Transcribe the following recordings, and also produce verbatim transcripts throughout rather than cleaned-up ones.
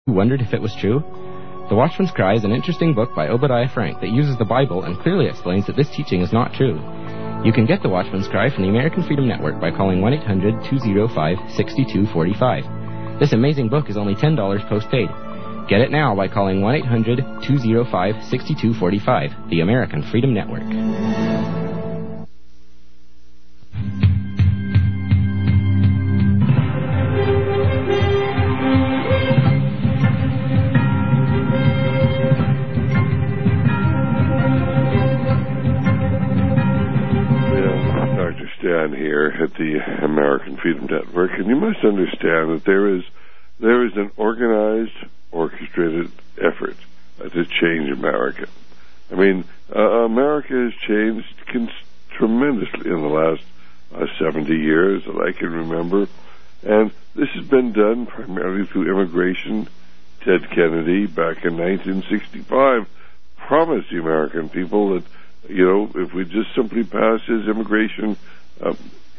Wondered if it was true? The Watchman's Cry is an interesting book by Obadiah Frank that uses the Bible and clearly explains that this teaching is not true. You can get The Watchman's Cry from the American Freedom Network by calling one eight hundred two oh five six two four five. This amazing book is only ten dollars postpaid. Get it now by calling one eight hundred two oh five six two four five, the American Freedom Network. Stan here at the American Freedom Network, and you must understand that there is there is an organized, orchestrated effort uh, to change America. I mean, uh, America has changed cons- tremendously in the last uh, seventy years that I can remember, and this has been done primarily through immigration. Ted Kennedy, back in nineteen sixty-five, promised the American people that, you know, if we just simply pass his immigration Uh,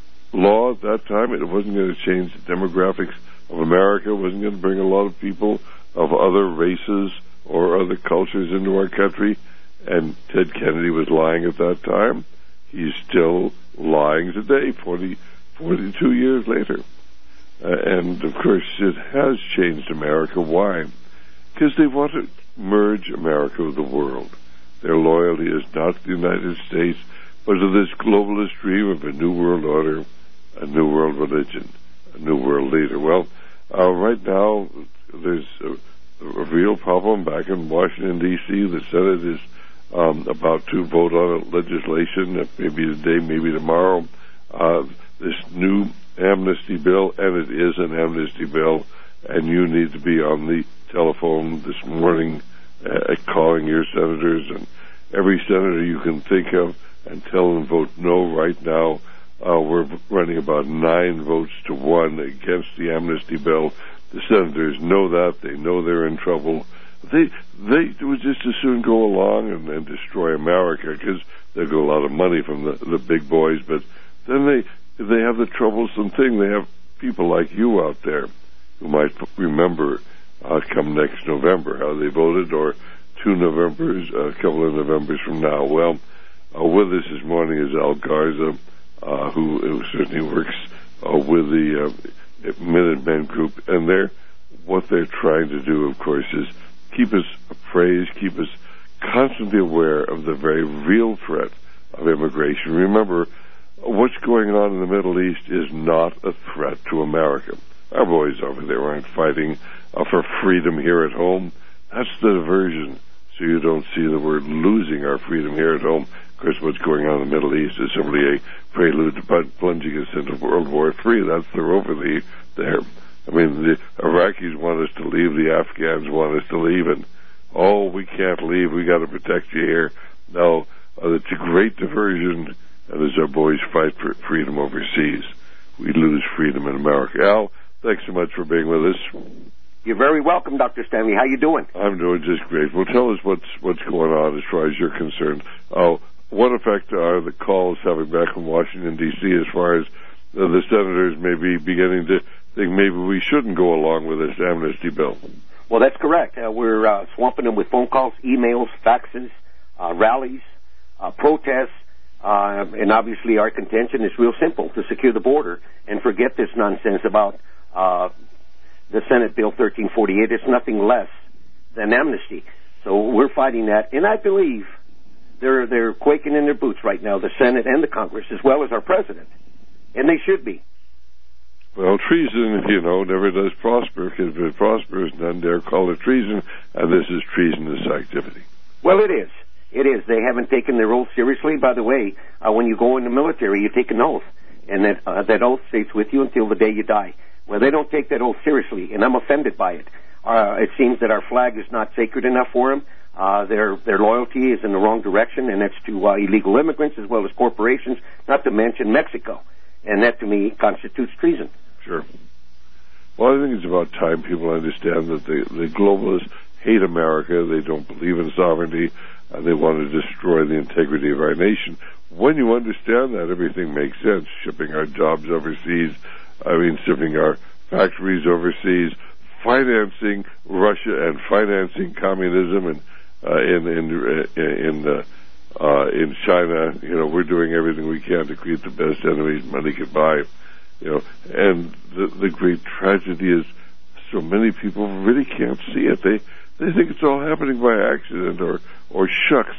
law at that time, it wasn't going to change the demographics of America. It wasn't going to bring a lot of people of other races or other cultures into our country. And Ted Kennedy was lying at that time. He's still lying today, forty, forty-two years later. Uh, and, of course, it has changed America. Why? Because they want to merge America with the world. Their loyalty is not to the United States, but to this globalist dream of a new world order, a new world religion, a new world leader. Well, uh, right now, there's a, a real problem back in Washington, D C The Senate is um, about to vote on a legislation, uh, maybe today, maybe tomorrow, uh, this new amnesty bill, and it is an amnesty bill, and you need to be on the telephone this morning uh, calling your senators and every senator you can think of, and tell them vote no. Right now, uh, we're running about nine votes to one against the amnesty bill. The senators know that. They know they're in trouble. They they would just as soon go along and, and destroy America, because they'll get a lot of money from the, the big boys. But then they they have the troublesome thing. They have people like you out there who might remember uh, come next November how they voted, or two Novembers, a couple of Novembers from now. Well, Uh, with us this morning is Al Garza, uh, who, who certainly works uh, with the uh, Minutemen Group, and they're what they're trying to do, of course, is keep us appraised, keep us constantly aware of the very real threat of immigration. Remember, what's going on in the Middle East is not a threat to America. Our boys over there aren't fighting uh, for freedom here at home. That's the diversion, so you don't see the word losing our freedom here at home. Of course, what's going on in the Middle East is simply a prelude to plunging us into World War Three. That's the overly there. I mean, the Iraqis want us to leave, the Afghans want us to leave, and, oh, we can't leave, we got to protect you here. No, uh, it's a great diversion, and as our boys fight for freedom overseas, we lose freedom in America. Al, thanks so much for being with us. You're very welcome, Doctor Stanley. How you doing? I'm doing just great. Well, tell us what's what's going on as far as you're concerned. Oh, what effect are the calls having back from Washington, D C, as far as uh, the senators may be beginning to think maybe we shouldn't go along with this amnesty bill? Well, that's correct. Uh, we're uh, swamping them with phone calls, emails, faxes, uh, rallies, uh, protests, uh, and obviously our contention is real simple: to secure the border and forget this nonsense about uh, the Senate Bill thirteen forty-eight. It's nothing less than amnesty. So we're fighting that, and I believe They're they're quaking in their boots right now, the Senate and the Congress, as well as our president. And they should be. Well, treason, you know, never does prosper, because if it prospers, none dare call it treason, and this is treasonous activity. Well, it is. It is. They haven't taken their oath seriously. By the way, uh, when you go in the military, you take an oath, and that, uh, that oath stays with you until the day you die. Well, they don't take that oath seriously, and I'm offended by it. Uh, it seems that our flag is not sacred enough for them. Uh, their their loyalty is in the wrong direction, and that's to uh, illegal immigrants as well as corporations, not to mention Mexico. And that, to me, constitutes treason. Sure. Well, I think it's about time people understand that the, the globalists hate America, they don't believe in sovereignty, and they want to destroy the integrity of our nation. When you understand that, everything makes sense. Shipping our jobs overseas, I mean, shipping our factories overseas, financing Russia and financing communism and uh, in in uh, in uh, uh, in China. You know, we're doing everything we can to create the best enemies money can buy. You know, and the the great tragedy is so many people really can't see it. They they think it's all happening by accident or or shucks.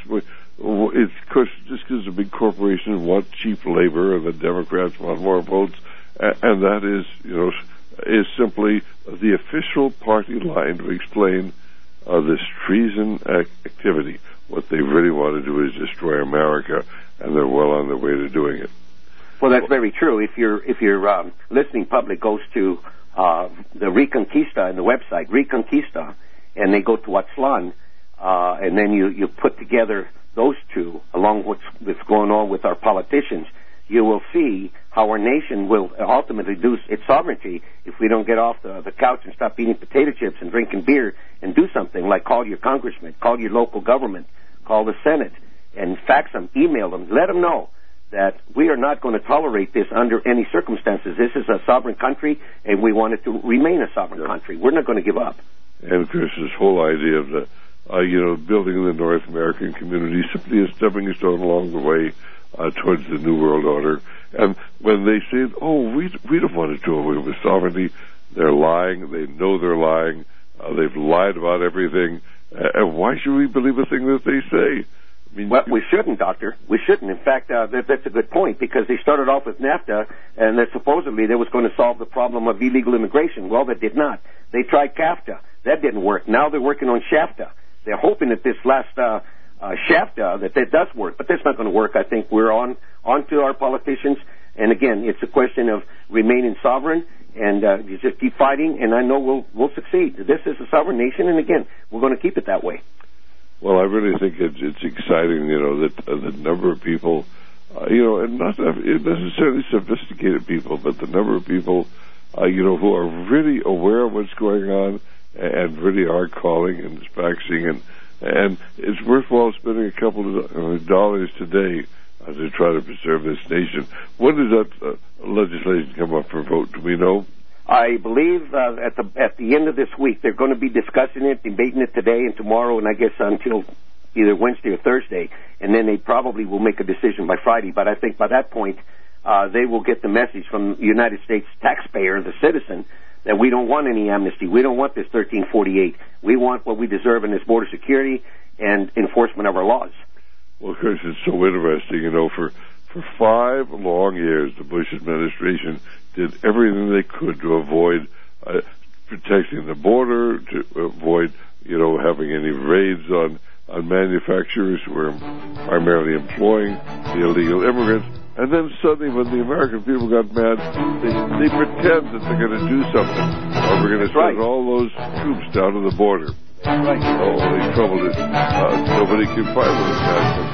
It's cause, just because the big corporations want cheap labor and the Democrats want more votes, and that is, you know, is simply the official party line to explain uh, this treason activity. What they really want to do is destroy America, and they're well on their way to doing it. Well, that's very true. If your if your um, listening public goes to uh, the Reconquista and the website Reconquista, and they go to Aztlán, uh, and then you you put together those two, along with what's going on with our politicians, you will see how our nation will ultimately lose its sovereignty if we don't get off the, the couch and stop eating potato chips and drinking beer and do something like call your congressman, call your local government, call the Senate, and fax them, email them, let them know that we are not going to tolerate this under any circumstances. This is a sovereign country, and we want it to remain a sovereign yeah. country. We're not going to give up. And, Chris, this whole idea of the Uh, you know, building the North American community simply a stepping stone along the way uh, towards the New World Order. And when they say, oh, we we don't want to do away with sovereignty, they're lying. They know they're lying. Uh, they've lied about everything. Uh, and why should we believe a thing that they say? I mean, well, we shouldn't, Doctor. We shouldn't. In fact, uh, that, that's a good point, because they started off with NAFTA, and that supposedly that was going to solve the problem of illegal immigration. Well, that did not. They tried CAFTA. That didn't work. Now they're working on SHAFTA. They're hoping that this last uh, uh, SHAFTA, that that does work, but that's not going to work. I think we're on, on to our politicians, and again, it's a question of remaining sovereign, and uh, you just keep fighting, and I know we'll we'll succeed. This is a sovereign nation, and again, we're going to keep it that way. Well, I really think it's, it's exciting, you know, that uh, the number of people, uh, you know, and not necessarily sophisticated people, but the number of people, uh, you know, who are really aware of what's going on, and really are calling and faxing, and and it's worthwhile spending a couple of dollars today uh, to try to preserve this nation. When does that uh, legislation come up for vote? Do we know? I believe uh, at the at the end of this week they're going to be discussing it, debating it today and tomorrow, and I guess until either Wednesday or Thursday, and then they probably will make a decision by Friday. But I think by that point uh, they will get the message from the United States taxpayer, the citizen, that we don't want any amnesty. We don't want this thirteen forty-eight. We want what we deserve in this border security and enforcement of our laws. Well, Chris, it's so interesting. You know, for, for five long years, the Bush administration did everything they could to avoid uh, protecting the border, to avoid, you know, having any raids on, on manufacturers who were primarily employing the illegal immigrants. And then suddenly, when the American people got mad, they, they pretend that they're going to do something. Or we're going to send right. all those troops down to the border. Right. The only trouble is uh, nobody can fight with us now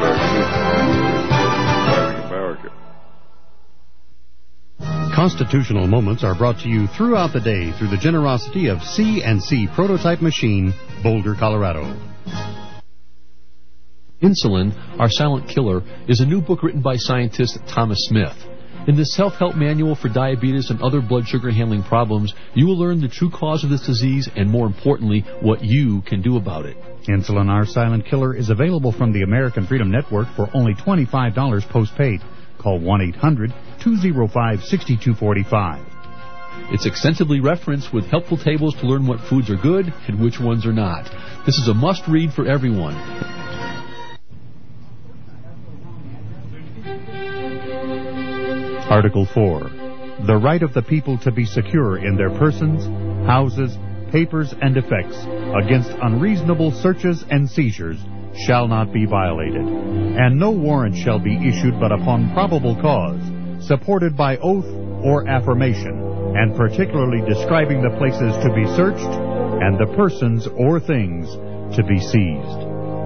compared to America. Constitutional Moments are brought to you throughout the day through the generosity of C and C Prototype Machine, Boulder, Colorado. Insulin, Our Silent Killer, is a new book written by scientist Thomas Smith. In this self-help manual for diabetes and other blood sugar handling problems, you will learn the true cause of this disease and, more importantly, what you can do about it. Insulin, Our Silent Killer is available from the American Freedom Network for only twenty-five dollars postpaid. Call one eight hundred two oh five six two four five. It's extensively referenced with helpful tables to learn what foods are good and which ones are not. This is a must-read for everyone. Article four. The right of the people to be secure in their persons, houses, papers, and effects against unreasonable searches and seizures shall not be violated, and no warrant shall be issued but upon probable cause, supported by oath or affirmation, and particularly describing the places to be searched and the persons or things to be seized.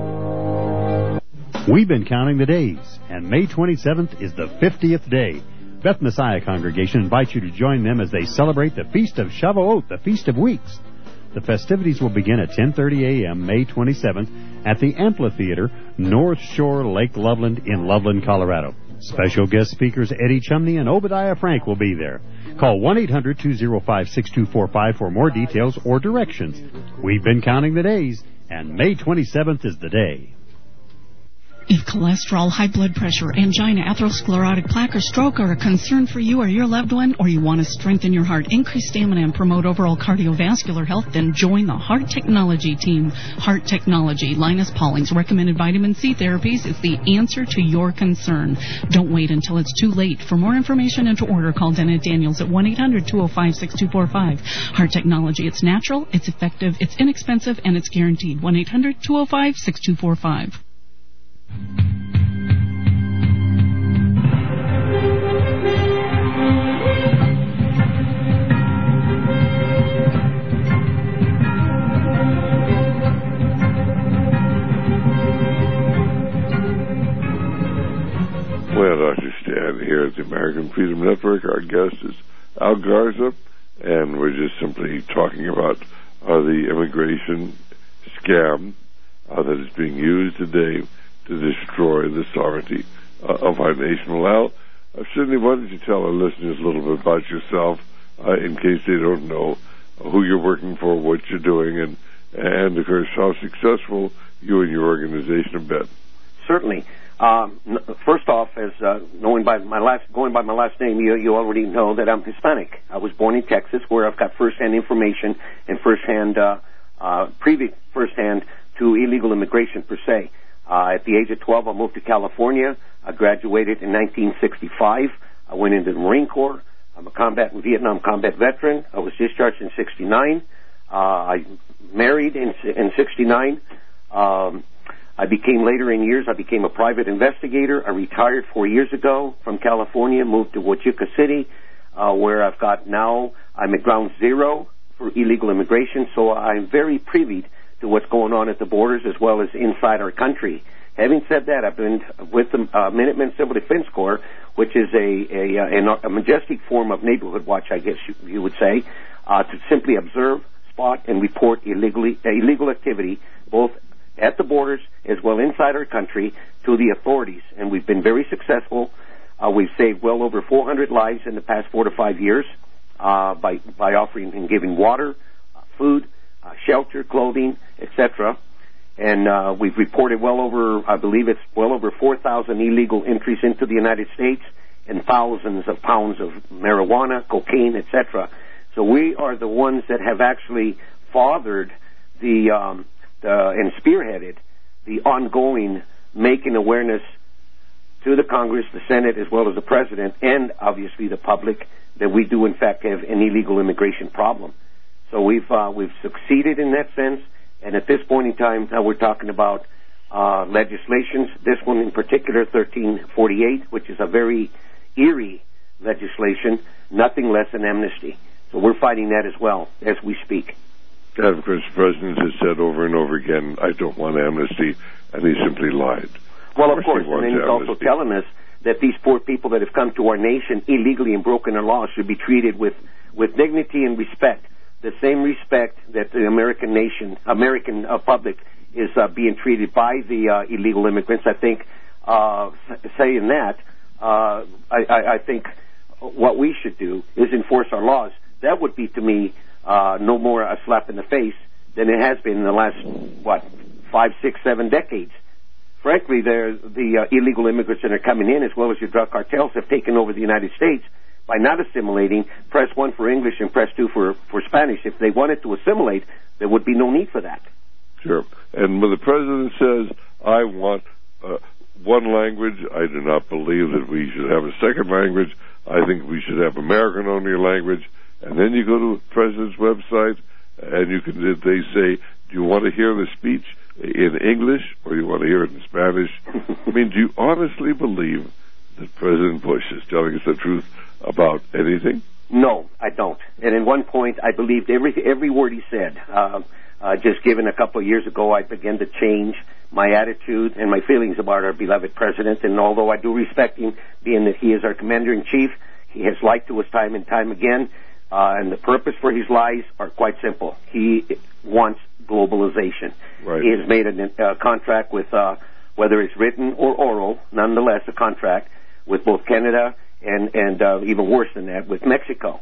We've been counting the days, and May twenty-seventh is the fiftieth day. Beth Messiah Congregation invites you to join them as they celebrate the Feast of Shavuot, the Feast of Weeks. The festivities will begin at ten thirty a.m. May twenty-seventh at the Amphitheater, North Shore, Lake Loveland in Loveland, Colorado. Special guest speakers Eddie Chumney and Obadiah Frank will be there. Call one eight hundred two oh five six two four five for more details or directions. We've been counting the days, and May twenty-seventh is the day. If cholesterol, high blood pressure, angina, atherosclerotic plaque, or stroke are a concern for you or your loved one, or you want to strengthen your heart, increase stamina, and promote overall cardiovascular health, then join the Heart Technology team. Heart Technology, Linus Pauling's recommended vitamin C therapies, is the answer to your concern. Don't wait until it's too late. For more information and to order, call Dennett Daniels at one eight hundred two oh five six two four five. Heart Technology, it's natural, it's effective, it's inexpensive, and it's guaranteed. one eight hundred two oh five six two four five. Well, Doctor Stan here at the American Freedom Network. Our guest is Al Garza, and we're just simply talking about uh, the immigration scam uh, that is being used today to destroy the sovereignty uh, of our nation. Well, Al, uh, Sidney, why don't you tell our listeners a little bit about yourself, uh, in case they don't know uh, who you're working for, what you're doing, and, and of course, how successful you and your organization have been. Certainly. Um, first off, as uh, knowing by my last, going by my last name, you, you already know that I'm Hispanic. I was born in Texas, where I've got firsthand information and firsthand, uh, uh, previous firsthand to illegal immigration per se. Uh, at the age of twelve, I moved to California. I graduated in nineteen sixty-five. I went into the Marine Corps. I'm a combat Vietnam combat veteran. I was discharged in sixty-nine. Uh, I married in in sixty-nine. Um, I became later in years. I became a private investigator. I retired four years ago from California. Moved to Huachuca City, uh, where I've got now. I'm at ground zero for illegal immigration. So I'm very privy to what's going on at the borders as well as inside our country. Having said that, I've been with the uh, Minutemen Civil Defense Corps, which is a, a, a majestic form of neighborhood watch, I guess you, you would say, uh, to simply observe, spot, and report illegally, uh, illegal activity, both at the borders as well inside our country, to the authorities. And we've been very successful. Uh, we've saved well over four hundred lives in the past four to five years uh, by, by offering and giving water, uh, food, Uh, shelter, clothing, et cetera. And uh, we've reported well over, I believe it's well over four thousand illegal entries into the United States and thousands of pounds of marijuana, cocaine, et cetera. So we are the ones that have actually fathered the, um, the and spearheaded the ongoing making awareness to the Congress, the Senate, as well as the President, and obviously the public, that we do in fact have an illegal immigration problem. So we've uh, we've succeeded in that sense, and at this point in time, now we're talking about uh, legislations. This one in particular, thirteen forty-eight, which is a very eerie legislation, nothing less than amnesty. So we're fighting that as well as we speak. And of course, the President has said over and over again, I don't want amnesty, and he simply lied. Well, of course, of course and then he's also telling us that these poor people that have come to our nation illegally and broken our laws should be treated with, with dignity and respect. The same respect that the American nation, American uh, public is uh, being treated by the uh, illegal immigrants. I think, uh, saying that, uh, I, I, I think what we should do is enforce our laws. That would be, to me, uh, no more a slap in the face than it has been in the last, what, five, six, seven decades. Frankly, the uh, illegal immigrants that are coming in, as well as your drug cartels, have taken over the United States. By not assimilating, press one for English and press two for, for Spanish. If they wanted to assimilate, there would be no need for that. Sure. And when the President says, I want uh, one language, I do not believe that we should have a second language. I think we should have American-only language. And then you go to the President's website, and you can. They say, do you want to hear the speech in English, or do you want to hear it in Spanish? I mean, do you honestly believe that President Bush is telling us the truth about anything? No, I don't. And at one point, I believed every every word he said. Uh, uh, just given a couple of years ago, I began to change my attitude and my feelings about our beloved president. And although I do respect him, being that he is our commander-in-chief, he has lied to us time and time again. Uh, and the purpose for his lies are quite simple. He wants globalization. Right. He has made a uh, contract with, uh, whether it's written or oral, nonetheless a contract, with both Canada and, and uh, even worse than that, with Mexico.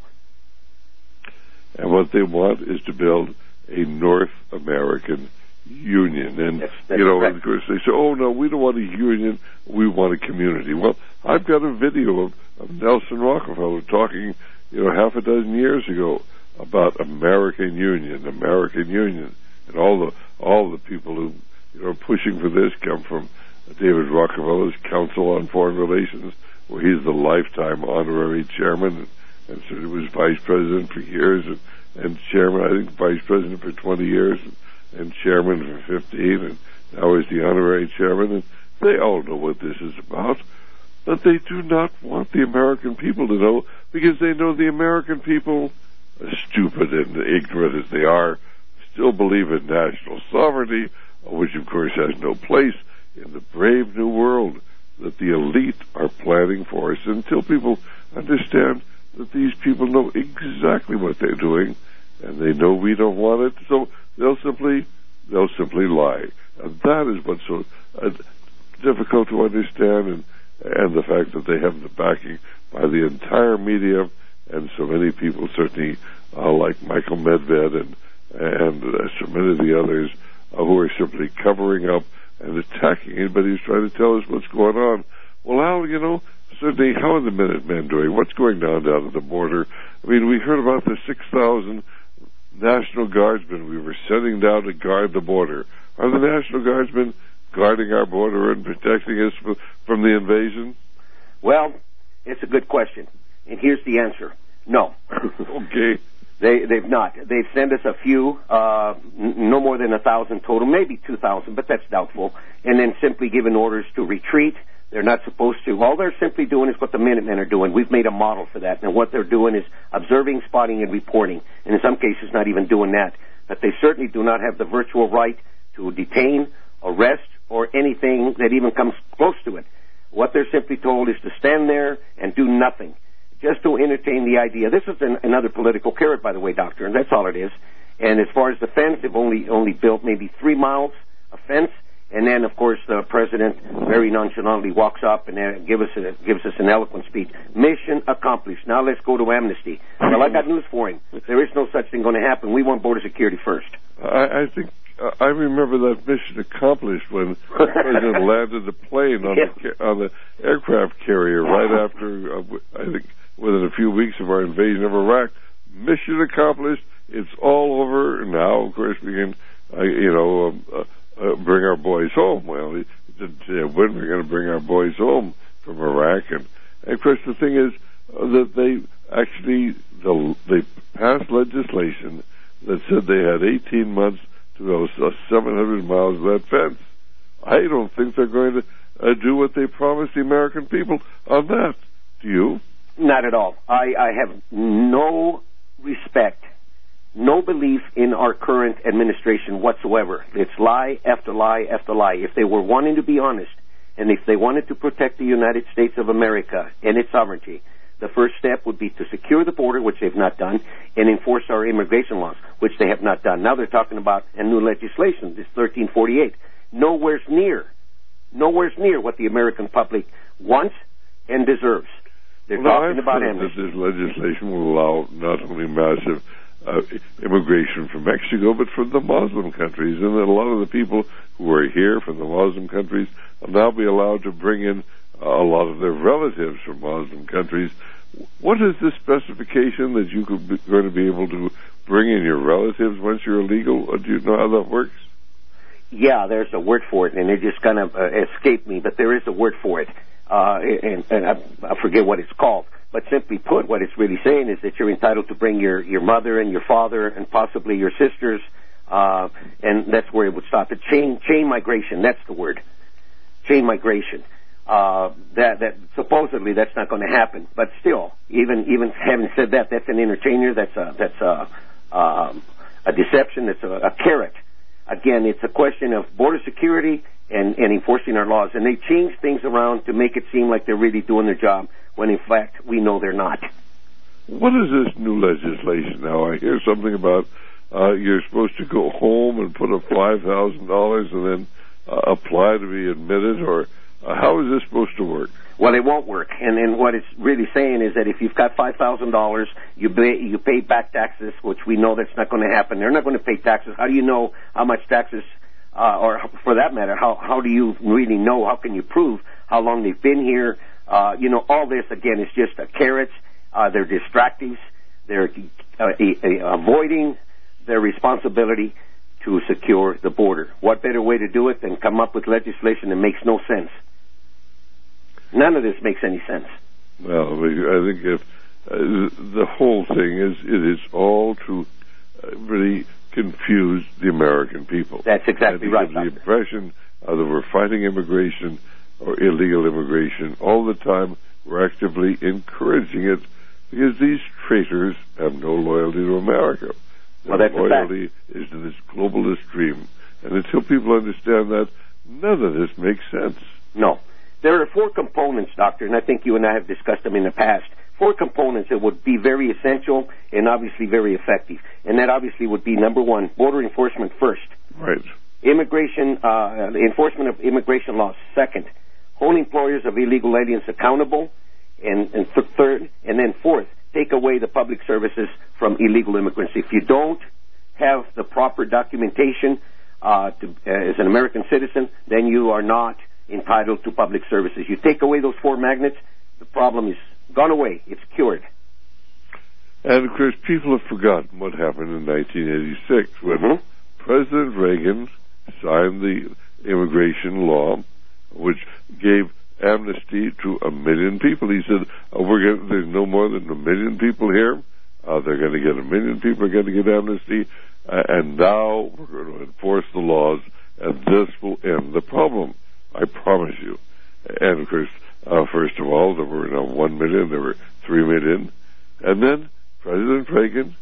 And what they want is to build a North American union. And, that's, that's you know, correct. of course, they say, oh, no, we don't want a union, we want a community. Well, I've got a video of, of Nelson Rockefeller talking, you know, half a dozen years ago about American Union, American Union. And all the all the people who, you know, are pushing for this come from David Rockefeller's Council on Foreign Relations, where he's the lifetime honorary chairman, and, and so he was vice president for years, and, and chairman, I think, vice president for twenty years, and, and chairman for fifteen, and now he's the honorary chairman, and they all know what this is about. But they do not want the American people to know, because they know the American people, as stupid and ignorant as they are, still believe in national sovereignty, which of course has no place in the brave new world that the elite are planning for us, until people understand that these people know exactly what they're doing, and they know we don't want it, so they'll simply they'll simply lie. And that is what's so uh, difficult to understand, and, and the fact that they have the backing by the entire media, and so many people, certainly uh, like Michael Medved and and uh, so many of the others uh, who are simply covering up and attacking anybody who's trying to tell us what's going on. Well, Al, you know, certainly, how are the Minutemen doing? What's going down down at the border? I mean, we heard about the six thousand National Guardsmen we were sending down to guard the border. Are the National Guardsmen guarding our border and protecting us from the invasion? Well, it's a good question, and here's the answer. No. Okay. They, they've not. They've sent us a few, uh, n- no more than a thousand total, maybe two thousand, but that's doubtful, and then simply given orders to retreat. They're not supposed to. All they're simply doing is what the Minutemen are doing. We've made a model for that, and what they're doing is observing, spotting, and reporting, and in some cases not even doing that. But they certainly do not have the virtual right to detain, arrest, or anything that even comes close to it. What they're simply told is to stand there and do nothing, just to entertain the idea. This is an, another political carrot, by the way, Doctor, and that's all it is. And as far as the fence, they've only only built maybe three miles of fence, and then, of course, the president very nonchalantly walks up and uh, gives us a, gives us an eloquent speech. Mission accomplished. Now let's go to amnesty. Well, I got news for him. There is no such thing going to happen. We want border security first. I, I think uh, I remember that mission accomplished when the president landed the plane on yeah. the on the aircraft carrier right after, uh, I think, within a few weeks of our invasion of Iraq. Mission accomplished. It's all over now. Of course, we can, uh, you know, um, uh, uh, bring our boys home. Well, he didn't say when we're going to bring our boys home from Iraq. And, and of course, the thing is uh, that they actually the, they passed legislation that said they had eighteen months to build uh, seven hundred miles of that fence. I don't think they're going to uh, do what they promised the American people on that. Do you? Not at all. I, I have no respect, no belief in our current administration whatsoever. It's lie after lie after lie. If they were wanting to be honest, and if they wanted to protect the United States of America and its sovereignty, the first step would be to secure the border, which they've not done, and enforce our immigration laws, which they have not done. Now they're talking about a new legislation, this thirteen forty-eight. Nowhere's near, nowhere's near what the American public wants and deserves. They're well, talking I've about heard amnesty. that this legislation will allow not only massive uh, immigration from Mexico, but from the Muslim countries, and that a lot of the people who are here from the Muslim countries will now be allowed to bring in uh, a lot of their relatives from Muslim countries. What is the specification that you could be, going to be able to bring in your relatives once you're illegal? Or do you know how that works? Yeah, there's a word for it, and it just kind of uh, escaped me, but there is a word for it. Uh, and, and I, I forget what it's called. But simply put, what it's really saying is that you're entitled to bring your, your mother and your father and possibly your sisters, uh, and that's where it would stop. The chain, chain migration, that's the word. Chain migration. Uh, that, that supposedly that's not going to happen. But still, even, even having said that, that's an entertainer, that's a, that's a, um, a deception, that's a, a carrot. Again, it's a question of border security and, and enforcing our laws. And they change things around to make it seem like they're really doing their job, when in fact we know they're not. What is this new legislation now? I hear something about uh, you're supposed to go home and put up five thousand dollars and then uh, apply to be admitted, or Uh, how is this supposed to work? Well, it won't work. And then what it's really saying is that if you've got five thousand dollars, you pay, you pay back taxes, which we know that's not going to happen. They're not going to pay taxes. How do you know how much taxes, uh, or for that matter, how, how do you really know? How can you prove how long they've been here? Uh, you know, all this, again, is just uh, carrots. Uh, they're distractives. They're uh, uh, avoiding their responsibility to secure the border. What better way to do it than come up with legislation that makes no sense? None of this makes any sense. Well, I think if uh, the whole thing is, it is all to uh, really confuse the American people. That's exactly and right. Give the impression uh, that we're fighting immigration or illegal immigration all the time. We're actively encouraging it because these traitors have no loyalty to America. Their well, that's loyalty a fact. is to this globalist dream. And until people understand that, none of this makes sense. No. There are four components, Doctor, and I think you and I have discussed them in the past. Four components that would be very essential and obviously very effective. And that obviously would be, number one, border enforcement first. Right. Immigration, uh, enforcement of immigration laws second. Hold employers of illegal aliens accountable. And, and th- third, and then fourth, take away the public services from illegal immigrants. If you don't have the proper documentation uh, to, uh, as an American citizen, then you are not entitled to public services. You take away those four magnets, the problem is gone away. It's cured. And, of course, people have forgotten what happened in nineteen eighty-six when mm-hmm. President Reagan signed the immigration law, which gave amnesty to a million people. He said, oh, we're getting, there's no more than a million people here. Uh, they're going to get a million people are going to get amnesty. Uh, and now we're going to enforce the laws, and this will end the problem. I promise you. And, of course, uh, first of all, there were now one million, there were three million. And then President Reagan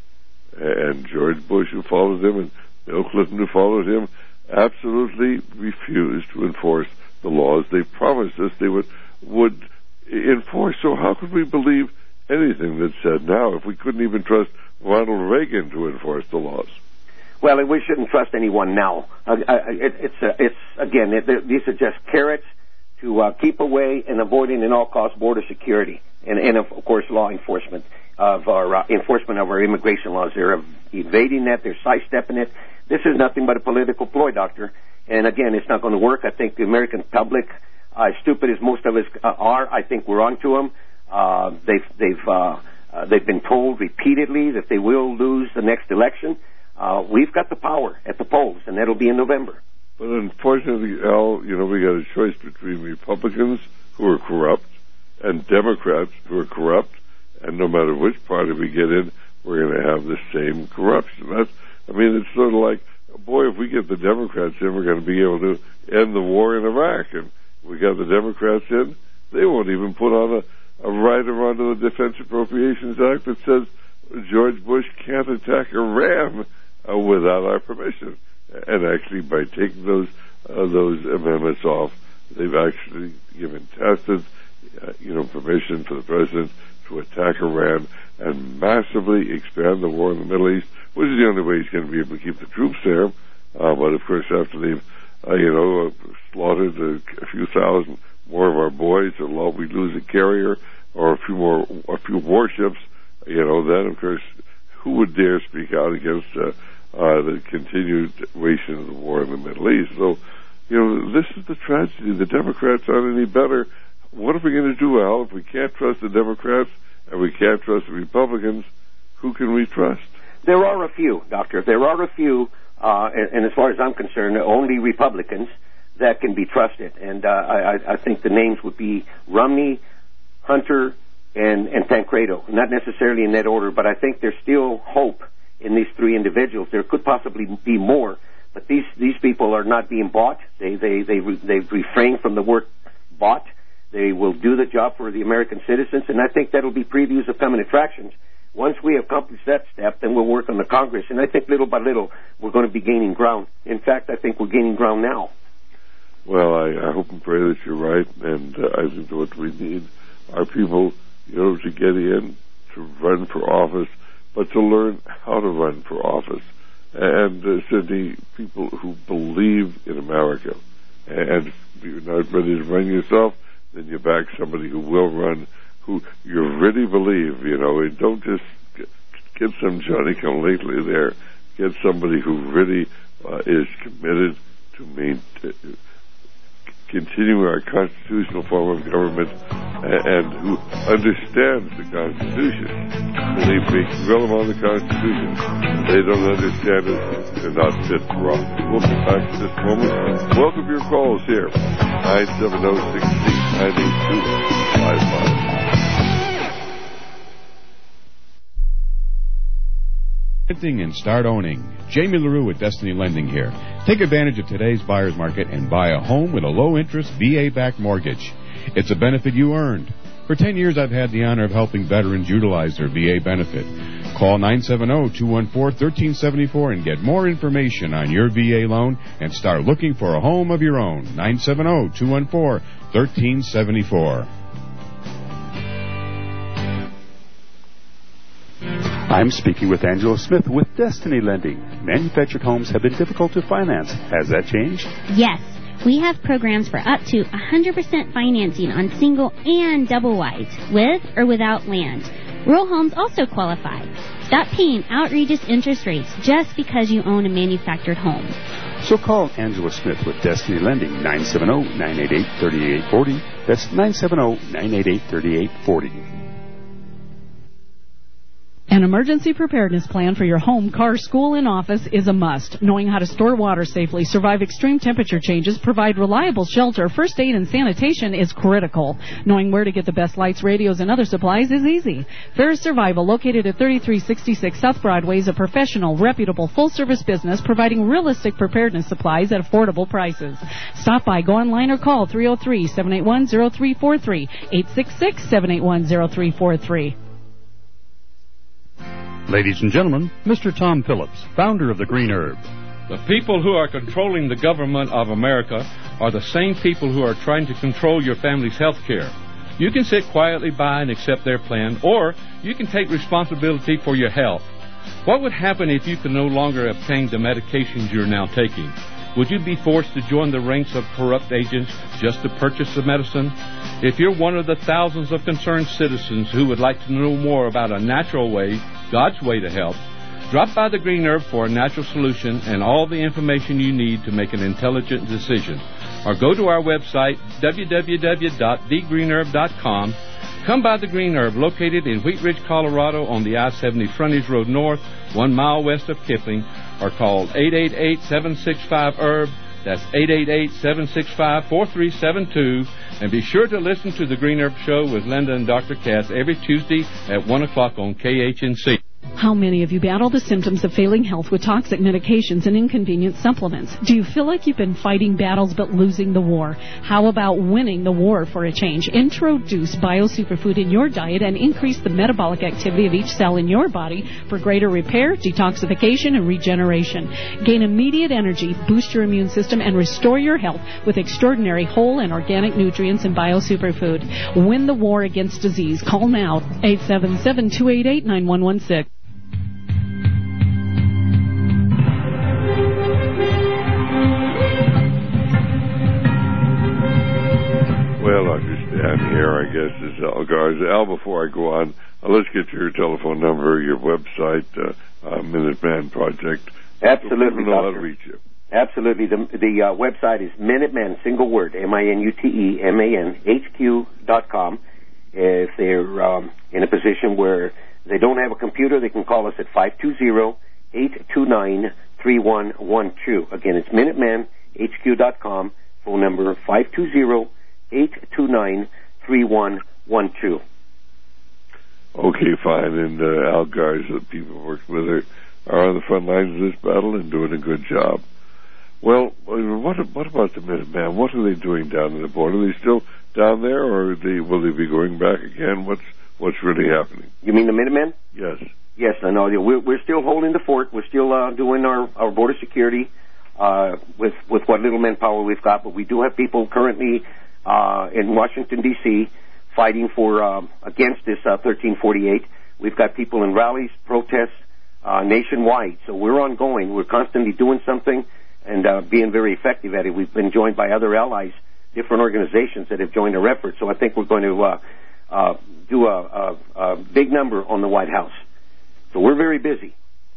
and George Bush, who followed him, and Bill Clinton, who followed him, absolutely refused to enforce the laws they promised us they would would enforce. So how could we believe anything that's said now if we couldn't even trust Ronald Reagan to enforce the laws? Well, we shouldn't trust anyone now. Uh, it, it's, uh, it's again, it, these are just carrots to uh, keep away and avoiding at all costs border security and, and of course, law enforcement of our uh, enforcement of our immigration laws. They're evading that. They're sidestepping it. This is nothing but a political ploy, Doctor. And again, it's not going to work. I think the American public, uh, as stupid as most of us uh, are, I think we're onto them. Uh, they've they've uh, uh, they've been told repeatedly that they will lose the next election. Uh, we've got the power at the polls, and that'll be in November. But unfortunately, Al, you know, we got a choice between Republicans who are corrupt and Democrats who are corrupt, and no matter which party we get in, we're going to have the same corruption. That's, I mean, it's sort of like, boy, if we get the Democrats in, we're going to be able to end the war in Iraq. And we got the Democrats in, they won't even put on a, a rider onto the Defense Appropriations Act that says George Bush can't attack Iran uh, without our permission. And actually, by taking those uh, those amendments off, they've actually given tacit, uh, you know, permission for the president to attack Iran and massively expand the war in the Middle East, which is the only way he's going to be able to keep the troops there. Uh, but of course, after they've, uh, you know, uh, slaughtered a, a few thousand more of our boys, or we lose a carrier or a few more, a few warships, you know, then of course, who would dare speak out against uh, uh, the continuation of the war in the Middle East? So, you know, this is the tragedy. The Democrats aren't any better. What are we going to do, Al? If we can't trust the Democrats and we can't trust the Republicans, who can we trust? There are a few, Doctor. There are a few, uh, and, and as far as I'm concerned, only Republicans that can be trusted. And uh, I, I think the names would be Romney, Hunter, and, and Tancredo. Not necessarily in that order, but I think there's still hope in these three individuals. There could possibly be more, but these these people are not being bought. They they they they've refrained from the word bought. They will do the job for the American citizens, and I think that'll be previews of coming attractions. Once we accomplish that step, then we'll work on the Congress, and I think little by little we're going to be gaining ground. In fact, I think we're gaining ground now. Well, I, I hope and pray that you're right, and uh, I think what we need are people, you know, to get in, to run for office, but to learn how to run for office. And uh, Sydney, people who believe in America And if you're not ready to run yourself, then you back somebody who will run, who you really believe, you know, and don't just get, get some Johnny-come-lately there. Get somebody who really uh, is committed to maintain, continue our constitutional form of government and, and who understands the Constitution. Believe me, grill them on the Constitution. If they don't understand it, they're not fit for office. We'll be back in this moment. Welcome your calls here. nine seven zero, six eight nine eight two five five. Renting and start owning. Jamie LaRue at Destiny Lending here. Take advantage of today's buyer's market and buy a home with a low-interest V A-backed mortgage. It's a benefit you earned. For ten years, I've had the honor of helping veterans utilize their V A benefit. Call nine seven zero, two one four, one three seven four and get more information on your V A loan and start looking for a home of your own. nine seven zero, two one four, one three seven four. I'm speaking with Angela Smith with Destiny Lending. Manufactured homes have been difficult to finance. Has that changed? Yes. We have programs for up to one hundred percent financing on single and double wides, with or without land. Rural homes also qualify. Stop paying outrageous interest rates just because you own a manufactured home. So call Angela Smith with Destiny Lending, nine seven zero, nine eight eight, three eight four zero. That's nine seven zero, nine eight eight, three eight four zero. An emergency preparedness plan for your home, car, school, and office is a must. Knowing how to store water safely, survive extreme temperature changes, provide reliable shelter, first aid, and sanitation is critical. Knowing where to get the best lights, radios, and other supplies is easy. Ferris Survival, located at thirty-three sixty-six South Broadway, is a professional, reputable, full-service business providing realistic preparedness supplies at affordable prices. Stop by, go online, or call three oh three, seven eight one, oh three four three, eight six six, seven eight one, oh three four three. Ladies and gentlemen, Mister Tom Phillips, founder of the Green Herb. The people who are controlling the government of America are the same people who are trying to control your family's health care. You can sit quietly by and accept their plan, or you can take responsibility for your health. What would happen if you could no longer obtain the medications you're now taking? Would you be forced to join the ranks of corrupt agents just to purchase the medicine? If you're one of the thousands of concerned citizens who would like to know more about a natural way, God's way to help, drop by the Green Herb for a natural solution and all the information you need to make an intelligent decision. Or go to our website, w w w dot the green herb dot com. Come by the Green Herb, located in Wheat Ridge, Colorado, on the I seventy Frontage Road North, one mile west of Kipling, or call eight eight eight, seven six five, herb. That's eight eight eight, seven six five, four three seven two. And be sure to listen to the Green Herb Show with Linda and Doctor Cass every Tuesday at one o'clock on K H N C. How many of you battle the symptoms of failing health with toxic medications and inconvenient supplements? Do you feel like you've been fighting battles but losing the war? How about winning the war for a change? Introduce BioSuperfood in your diet and increase the metabolic activity of each cell in your body for greater repair, detoxification, and regeneration. Gain immediate energy, boost your immune system, and restore your health with extraordinary whole and organic nutrients in BioSuperfood. Win the war against disease. Call now, eight seven seven, two eight eight, nine one one six. Well, understand here, I guess, is Al Garza. Al, before I go on, uh, let's get your telephone number, your website, uh, uh, Minuteman Project. Absolutely, know how to Doctor. reach you. Absolutely. The, the uh, website is Minuteman, single word, M I N U T E M A N, H Q dot com. If they're um, in a position where they don't have a computer, they can call us at five two zero, eight two nine, three one one two. Again, it's Minuteman, H Q dot com, phone number five two zero, eight two nine, three one one two. Okay, fine. And uh, Al Garza, the people working with her, are on the front lines of this battle and doing a good job. Well, what what about the Minuteman? What are they doing down at the border? Are they still down there, or are they, will they be going back again? What's what's really happening? You mean the Minutemen? Yes. Yes, I know. We're, we're still holding the fort. We're still uh, doing our, our border security uh, with with what little manpower we've got. But we do have people currently uh, in Washington D C fighting for uh, against this uh, thirteen forty-eight. We've got people in rallies, protests uh, nationwide. So we're ongoing. We're constantly doing something. and uh, being very effective at it. We've been joined by other allies, different organizations that have joined our effort. So I think we're going to uh, uh, do a, a, a big number on the White House. So we're very busy.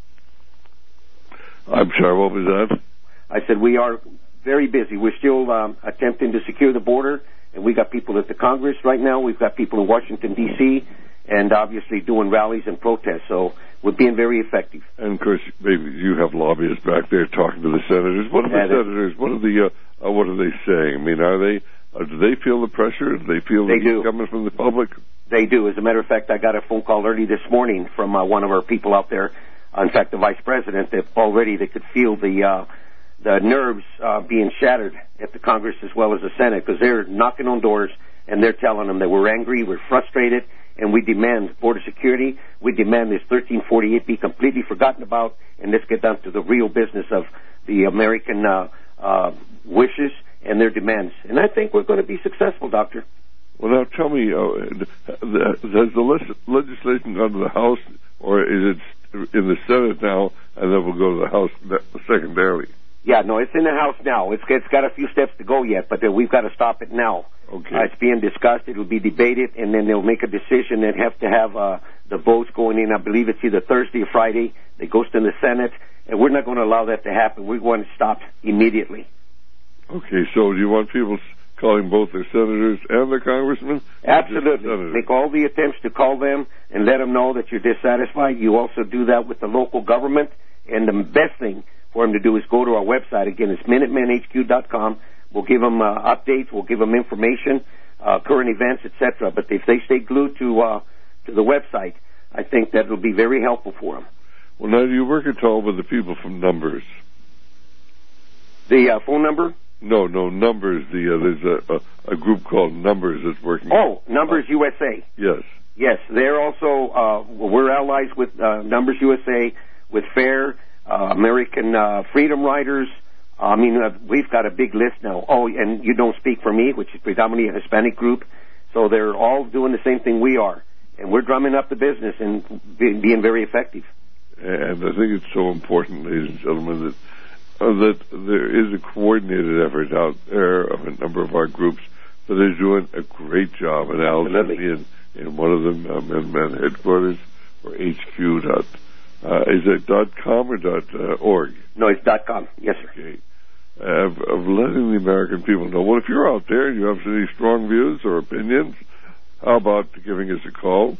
I'm sorry, what was that? I said we are very busy. We're still um, attempting to secure the border, and we got people at the Congress right now. We've got people in Washington, D C, and obviously doing rallies and protests. So we're being very effective. And, of course, maybe you have lobbyists back there talking to the senators. What are the yeah, senators, what are the, uh, uh, what are they saying? I mean, are they, uh, do they feel the pressure? Do they feel they the do. coming from the public? They do. As a matter of fact, I got a phone call early this morning from uh, one of our people out there, uh, in fact, the vice president, that already they could feel the uh, the nerves uh, being shattered at the Congress as well as the Senate, because they're knocking on doors and they're telling them that we're angry, we're frustrated, and we demand border security. We demand this thirteen forty-eight be completely forgotten about, and let's get down to the real business of the American uh, uh, wishes and their demands. And I think we're going to be successful, Doctor. Well, now tell me, uh, has the le- legislation gone to the House, or is it in the Senate now, and then we'll go to the House secondarily? Yeah, no, it's in the House now. It's, it's got a few steps to go yet, but uh, we've got to stop it now. Okay. Uh, it's being discussed. It will be debated, and then they'll make a decision and have to have uh, the votes going in. I believe it's either Thursday or Friday. It goes to the Senate, and we're not going to allow that to happen. We're going to stop immediately. Okay, so do you want people calling both their senators and their congressmen? Absolutely. Make all the attempts to call them and let them know that you're dissatisfied. You also do that with the local government, and the best thing for them to do is go to our website. Again, it's minuteman h q dot com. We'll give them uh, updates. We'll give them information, uh, current events, et cetera. But if they stay glued to uh, to the website, I think that will be very helpful for them. Well, now, do you work at all with the people from Numbers? The uh, phone number? No, no, Numbers. The uh, there's a, a a group called Numbers that's working. Oh, Numbers uh, U S A. Yes. Yes, they're also uh, we're allies with uh, Numbers U S A, with FAIR, uh, American uh, Freedom Riders. Uh, I mean, uh, we've got a big list now. Oh, and You Don't Speak for Me, which is predominantly a Hispanic group. So they're all doing the same thing we are, and we're drumming up the business and be, being very effective. And I think it's so important, ladies and gentlemen, that. Uh, that there is a coordinated effort out there of a number of our groups that are doing a great job. And Al sent me in, in one of them, uh, Minuteman headquarters, or H Q dot, uh, is it dot com or dot uh, org? No, it's dot com. Yes, sir. Okay. Uh, of, of letting the American people know. Well, if you're out there and you have any strong views or opinions, how about giving us a call?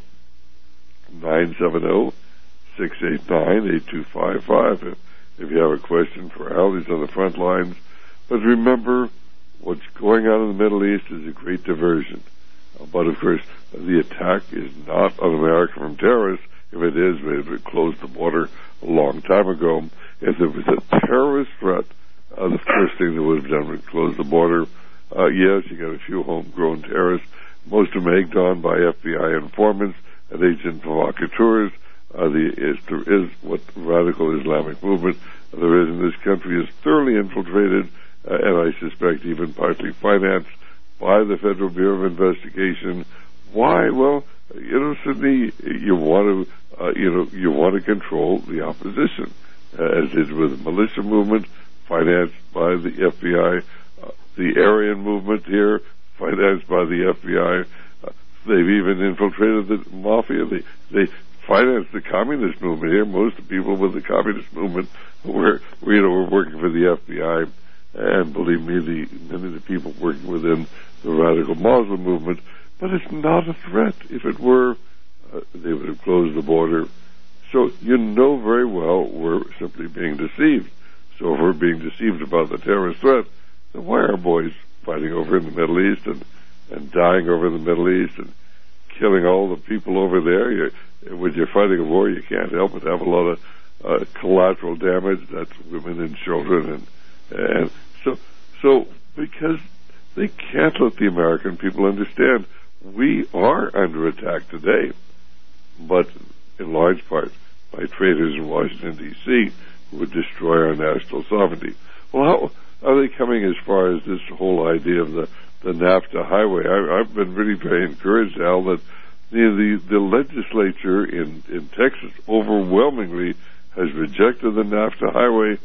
nine seven zero, six eight nine, eight two five five. If you have a question for Al, he's on the front lines. But remember, what's going on in the Middle East is a great diversion. Uh, but, of course, the attack is not on America from terrorists. If it is, we would close the border a long time ago. If there was a terrorist threat, uh, the first thing that would have done was close the border. Uh, yes, you got a few homegrown terrorists, most of them egged on by F B I informants and agent provocateurs. Uh, the is, there is what radical Islamic movement there is in this country is thoroughly infiltrated, uh, and I suspect even partly financed by the Federal Bureau of Investigation. Why? Well, you know, Sidney, you want to, uh, you know, you want to control the opposition, uh, as is with the militia movement, financed by the F B I, uh, the Aryan movement here, financed by the F B I. Uh, they've even infiltrated the mafia. They they. finance the communist movement here. Most of the people with the communist movement were, you know, were working for the F B I, and believe me, the many of the people working within the radical Muslim movement. But it's not a threat. If it were, uh, they would have closed the border. So you know very well we're simply being deceived. So if we're being deceived about the terrorist threat, then why are boys fighting over in the Middle East and and dying over in the Middle East and killing all the people over there? You're, when you're fighting a war, you can't help but have a lot of uh, collateral damage. That's women and children, and and so so because they can't let the American people understand we are under attack today, but in large part by traitors in Washington D C who would destroy our national sovereignty. Well, how are they coming as far as this whole idea of the the NAFTA highway? I, I've been really very encouraged, Al, that The, the the legislature in, in Texas overwhelmingly has rejected the NAFTA highway,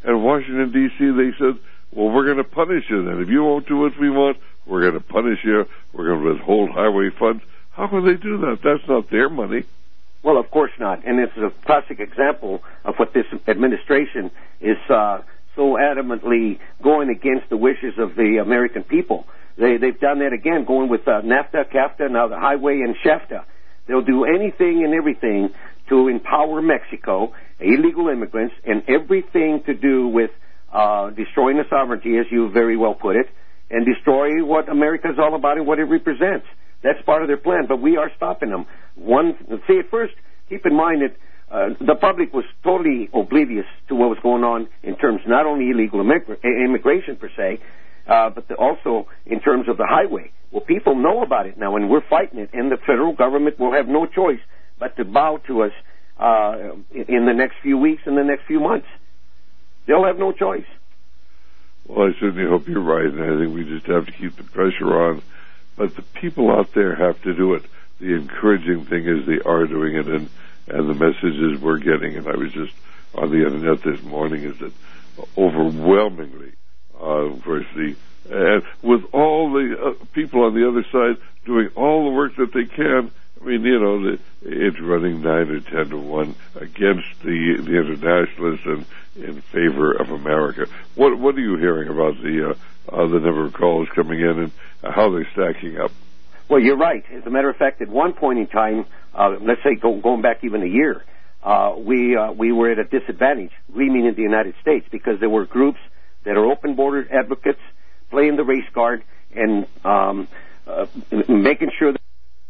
And Washington, D C, they said, well, we're going to punish you then. If you won't do what we want, we're going to punish you. We're going to withhold highway funds. How can they do that? That's not their money. Well, of course not. And it's a classic example of what this administration is uh, so adamantly going against the wishes of the American people. They, they've done that again, going with uh, NAFTA, CAFTA, now the highway, and SHAFTA. They'll do anything and everything to empower Mexico, illegal immigrants, and everything to do with uh, destroying the sovereignty, as you very well put it, and destroy what America is all about and what it represents. That's part of their plan, but we are stopping them. One, see, at first, keep in mind that uh, the public was totally oblivious to what was going on in terms not only illegal immigra- immigration per se, uh, but the, also in terms of the highway. Well, people know about it now, and we're fighting it, and the federal government will have no choice but to bow to us uh, in the next few weeks and the next few months. They'll have no choice. Well, I certainly hope you're right, and I think we just have to keep the pressure on. But the people out there have to do it. The encouraging thing is they are doing it, and, and the messages we're getting, and I was just on the internet this morning, is that overwhelmingly, uh, of course, the, and with all the uh, people on the other side doing all the work that they can, I mean, you know, the, it's running nine or ten to one against the the internationalists and in favor of America. What what are you hearing about the uh, uh, the number of calls coming in and how they're stacking up? Well, you're right. As a matter of fact, at one point in time, uh, let's say go, going back even a year, uh, we uh, we were at a disadvantage, we meaning the United States, because there were groups that are open border advocates playing the race card and um, uh, making sure that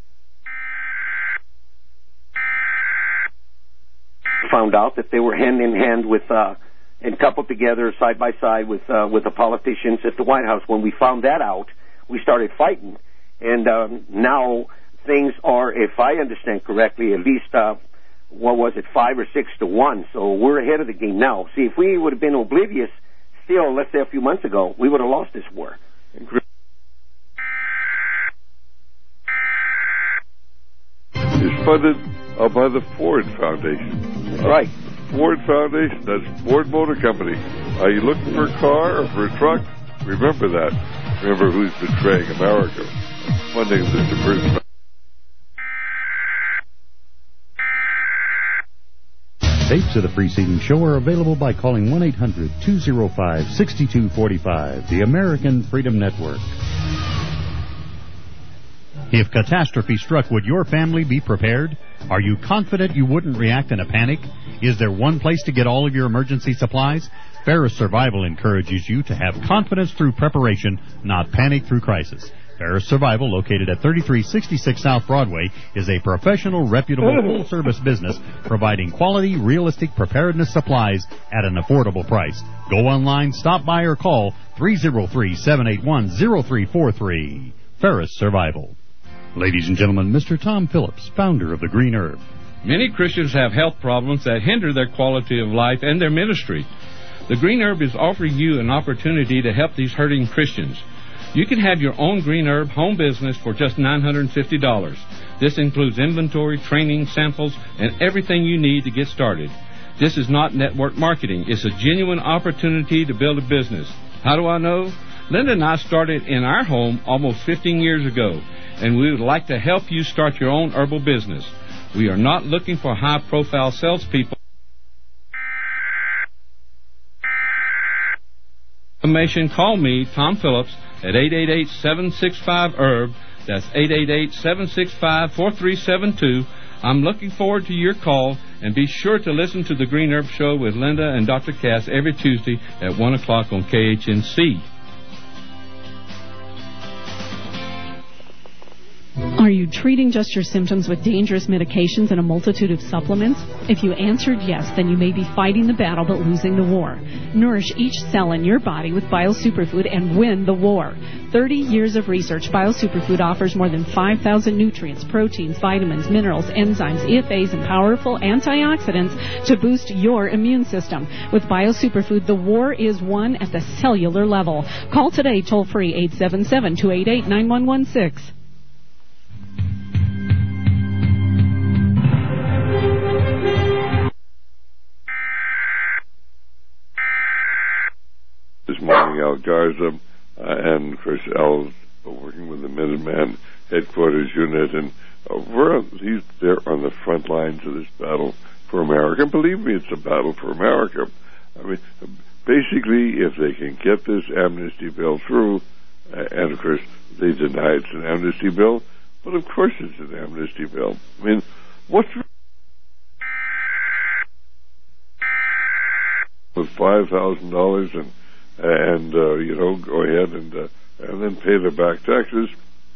found out that they were hand in hand with uh, and coupled together side by side with uh, with the politicians at the White House. When we found that out, we started fighting, and um, now things are, if I understand correctly, at least uh, what was it, five or six to one. So we're ahead of the game now. See, if we would have been oblivious, still, let's say a few months ago, we would have lost this war. It's funded uh, by the Ford Foundation. That's right. Ford Foundation, that's Ford Motor Company. Are you looking for a car or for a truck? Remember that. Remember who's betraying America, funding the diverse. Tapes of the preceding show are available by calling one eight hundred two oh five six two four five, the American Freedom Network. If catastrophe struck, would your family be prepared? Are you confident you wouldn't react in a panic? Is there one place to get all of your emergency supplies? Ferris Survival encourages you to have confidence through preparation, not panic through crisis. Ferris Survival, located at thirty-three sixty-six South Broadway, is a professional, reputable, full-service business providing quality, realistic preparedness supplies at an affordable price. Go online, stop by, or call three oh three, seven eight one, oh three four three. Ferris Survival. Ladies and gentlemen, Mister Tom Phillips, founder of the Green Herb. Many Christians have health problems that hinder their quality of life and their ministry. The Green Herb is offering you an opportunity to help these hurting Christians. You can have your own Green Herb home business for just nine hundred fifty dollars. This includes inventory, training, samples, and everything you need to get started. This is not network marketing. It's a genuine opportunity to build a business. How do I know? Linda and I started in our home almost fifteen years ago, and we would like to help you start your own herbal business. We are not looking for high-profile salespeople. Information, call me, Tom Phillips, at eight eight eight, seven six five, herb. That's eight eight eight, seven six five, four three seven two. I'm looking forward to your call, and be sure to listen to the Green Herb Show with Linda and Doctor Cass every Tuesday at one o'clock on K H N C. Are you treating just your symptoms with dangerous medications and a multitude of supplements? If you answered yes, then you may be fighting the battle but losing the war. Nourish each cell in your body with BioSuperfood and win the war. thirty years of research, BioSuperfood offers more than five thousand nutrients, proteins, vitamins, minerals, enzymes, E F As, and powerful antioxidants to boost your immune system. With BioSuperfood, the war is won at the cellular level. Call today, toll-free, eight seven seven, two eight eight, nine one one six. Al Garza, uh, and of course Al's working with the Minuteman headquarters unit, and uh, we're on, he's there on the front lines of this battle for America. And believe me, it's a battle for America. I mean, basically, if they can get this amnesty bill through, uh, and of course they deny it's an amnesty bill, but of course it's an amnesty bill. I mean, what's with five thousand dollars and and uh, you know, go ahead and uh, and then pay their back taxes?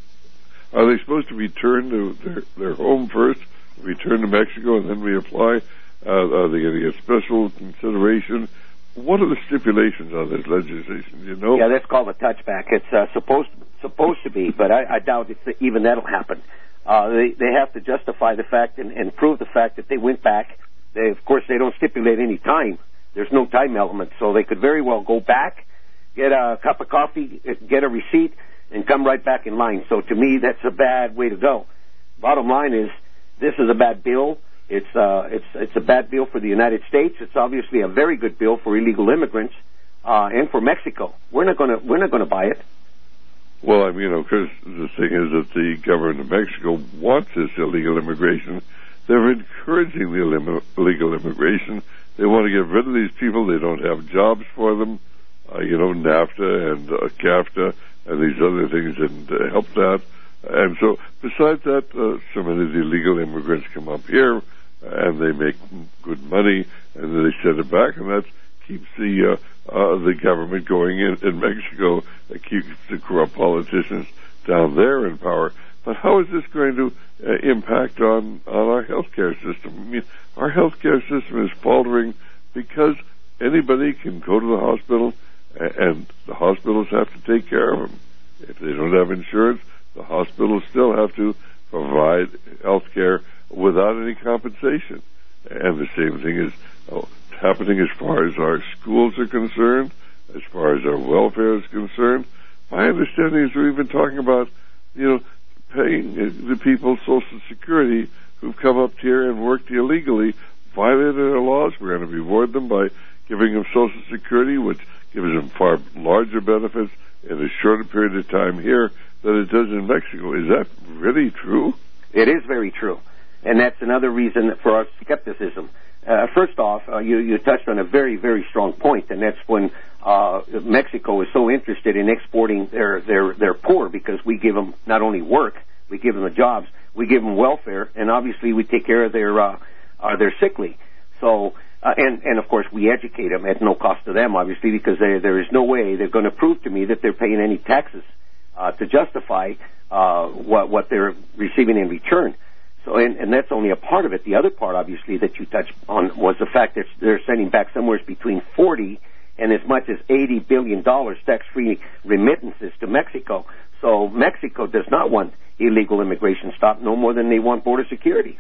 Are they supposed to return to their, their home first, return to Mexico, and then reapply? Uh, are they going to get special consideration? What are the stipulations on this legislation? You know? Yeah, that's called a touchback. It's uh, supposed supposed to be, but I, I doubt it's, even that'll happen. Uh, they they have to justify the fact and, and prove the fact that they went back. They, of course, they don't stipulate any time. There's no time element, so they could very well go back, get a cup of coffee, get a receipt, and come right back in line. So to me, that's a bad way to go. Bottom line is, this is a bad bill. It's uh, it's it's a bad bill for the United States. It's obviously a very good bill for illegal immigrants uh, and for Mexico. We're not going to we're not going to buy it. Well, I mean, you know, because the thing is that the government of Mexico wants this illegal immigration. They're encouraging the illegal immigration. They want to get rid of these people. They don't have jobs for them. Uh, you know, NAFTA and uh, CAFTA and these other things didn't uh, help that. And so, besides that, uh, so many of the illegal immigrants come up here, and they make good money, and then they send it back, and that keeps the uh, uh, the government going in, in Mexico. It keeps the corrupt politicians down there in power. But how is this going to uh, impact on, on our healthcare system? I mean, our healthcare system is faltering because anybody can go to the hospital, and the hospitals have to take care of them. If they don't have insurance, the hospitals still have to provide health care without any compensation. And the same thing is oh, happening as far as our schools are concerned, as far as our welfare is concerned. My understanding is we're even talking about, you know, paying the people Social Security who've come up here and worked illegally, violated our laws. We're going to reward them by giving them Social Security, which gives them far larger benefits in a shorter period of time here than it does in Mexico. Is that really true? It is very true. And that's another reason for our skepticism. Uh, first off, uh, you, you touched on a very, very strong point, and that's when uh, Mexico is so interested in exporting their, their, their poor, because we give them not only work, we give them the jobs, we give them welfare, and obviously we take care of their, uh, uh, their sick leave. So, uh, and, and of course we educate them at no cost to them, obviously, because they, there is no way they're going to prove to me that they're paying any taxes uh, to justify uh, what, what they're receiving in return. So, and, and that's only a part of it. The other part, obviously, that you touched on was the fact that they're sending back somewhere between forty and as much as eighty billion dollars tax-free remittances to Mexico. So Mexico does not want illegal immigration stopped no more than they want border security.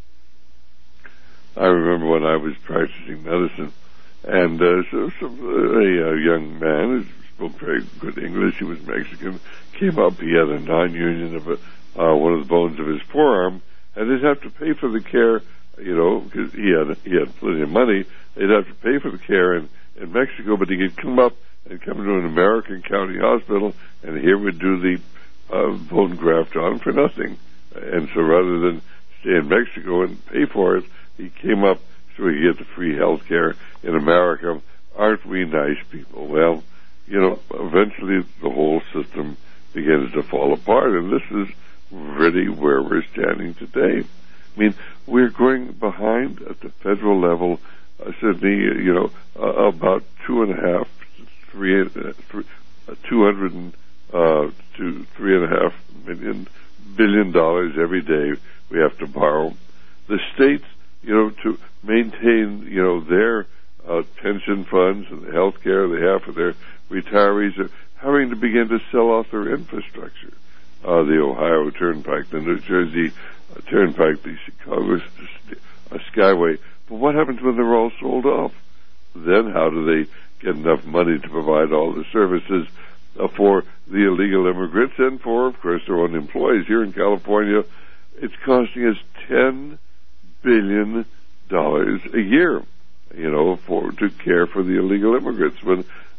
I remember when I was practicing medicine, and uh, so, so a, a young man who spoke very good English, he was Mexican, came up, he had a non-union of a, uh, one of the bones of his forearm, and they'd have to pay for the care, you know, because he had he had plenty of money. They'd have to pay for the care in, in Mexico, but he could come up and come to an American county hospital, and here would do the uh, bone graft on for nothing. And so rather than stay in Mexico and pay for it, he came up so he could get the free health care in America. Aren't we nice people? Well, you know, eventually the whole system begins to fall apart, and this is really where we're standing today. I mean, we're going behind at the federal level, uh, Sydney, you know, uh, about two and a half, three, uh, three uh, two hundred uh, to three and a half million billion dollars every day we have to borrow. The states, you know, to maintain, you know, their uh, pension funds and the health care they have for their retirees are having to begin to sell off their infrastructure. Uh, the Ohio Turnpike, the New Jersey uh, Turnpike, the Chicago uh, Skyway. But what happens when they're all sold off? Then how do they get enough money to provide all the services uh, for the illegal immigrants and for, of course, their own employees? Here in California, it's costing us ten billion dollars a year, you know, for to care for the illegal immigrants. When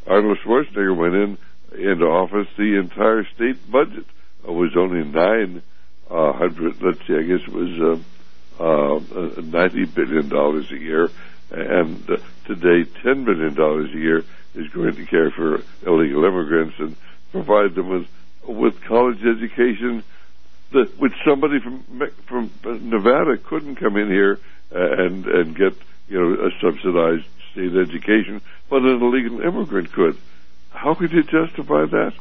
Arnold Schwarzenegger went in into office, the entire state budget uh, was only nine uh, hundred. Let's see, I guess it was uh, uh, ninety billion dollars a year, and uh, today ten billion dollars a year is going to care for illegal immigrants and provide them with with college education that which somebody from from Nevada couldn't come in here and and get, you know, a subsidized state education, but an illegal immigrant could. How could you justify that?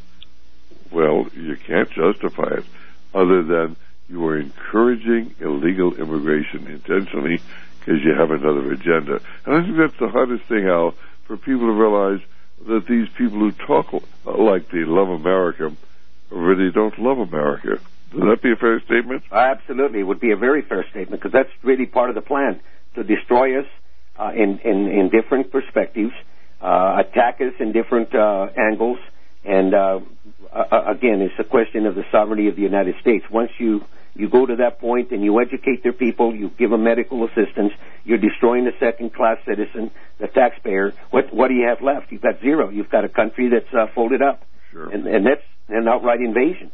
Well, you can't justify it other than you are encouraging illegal immigration intentionally because you have another agenda. And I think that's the hardest thing, Al, for people to realize that these people who talk like they love America really don't love America. Would that be a fair statement? Absolutely. It would be a very fair statement because that's really part of the plan, to destroy us uh, in, in, in different perspectives, uh, attack us in different uh, angles, and uh, uh, again, it's a question of the sovereignty of the United States. Once you, you go to that point and you educate their people, you give them medical assistance, you're destroying the second-class citizen, the taxpayer. What, what do you have left? You've got zero. You've got a country that's uh, folded up. Sure. And, and that's an outright invasion.